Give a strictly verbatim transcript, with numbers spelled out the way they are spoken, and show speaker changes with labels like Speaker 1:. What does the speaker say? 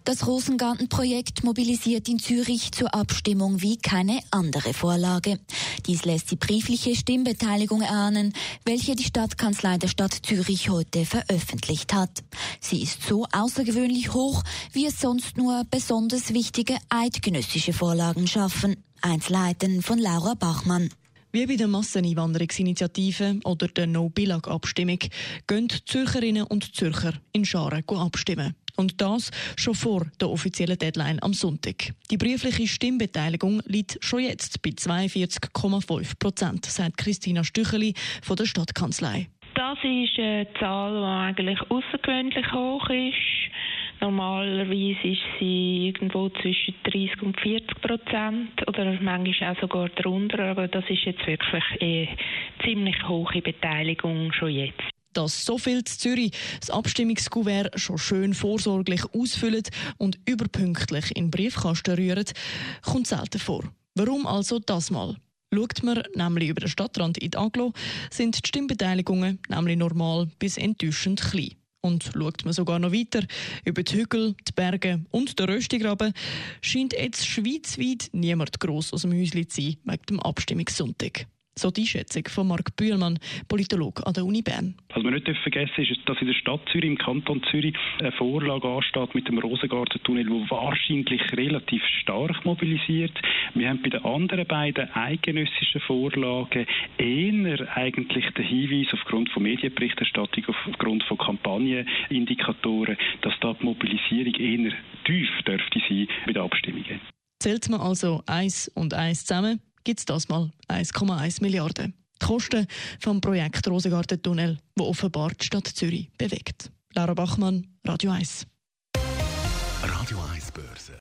Speaker 1: Das Rosengarten-Projekt mobilisiert in Zürich zur Abstimmung wie keine andere Vorlage. Dies lässt die briefliche Stimmbeteiligung erahnen, welche die Stadtkanzlei der Stadt Zürich heute veröffentlicht hat. Sie ist so außergewöhnlich hoch, wie es sonst nur besonders wichtige eidgenössische Vorlagen schaffen. Einzelheiten von Laura Bachmann.
Speaker 2: Wie bei der Masseneinwanderungsinitiative oder der No-Billag-Abstimmung gehen Zürcherinnen und Zürcher in Scharen abstimmen. Und das schon vor der offiziellen Deadline am Sonntag. Die briefliche Stimmbeteiligung liegt schon jetzt bei zweiundvierzig Komma fünf Prozent, sagt Christina Stücheli von der Stadtkanzlei.
Speaker 3: Das ist eine Zahl, die eigentlich außergewöhnlich hoch ist. Normalerweise ist sie irgendwo zwischen dreißig und vierzig Prozent oder manchmal auch sogar darunter. Aber das ist jetzt wirklich eine ziemlich hohe Beteiligung schon jetzt.
Speaker 2: Dass so viel zu Zürich das Abstimmungskuvert schon schön vorsorglich ausfüllen und überpünktlich in den Briefkasten rühren, kommt selten vor. Warum also das mal? Schaut man nämlich über den Stadtrand in die Aglo, sind die Stimmbeteiligungen nämlich normal bis enttäuschend klein. Und schaut man sogar noch weiter, über die Hügel, die Berge und den Röstigraben, scheint jetzt schweizweit niemand gross aus dem Häuschen zu sein wegen dem Abstimmungssonntag. So die Schätzung von Marc Bühlmann, Politologe an der Uni Bern.
Speaker 4: Was wir nicht vergessen dürfen, ist, dass in der Stadt Zürich, im Kanton Zürich, eine Vorlage ansteht mit dem Rosengarten-Tunnel, der wahrscheinlich relativ stark mobilisiert. Wir haben bei den anderen beiden eidgenössischen Vorlagen eher eigentlich den Hinweis aufgrund von Medienberichterstattung, aufgrund von Kampagnenindikatoren, dass da die Mobilisierung eher tief dürfte sein bei den Abstimmungen.
Speaker 2: Zählt man also eins und eins zusammen, gibt es das mal eins Komma eins Milliarden. Die Kosten vom Projekt Rosengarten-Tunnel, das offenbar die Stadt Zürich bewegt. Laura Bachmann, Radio eins.
Speaker 5: Radio eins Börse.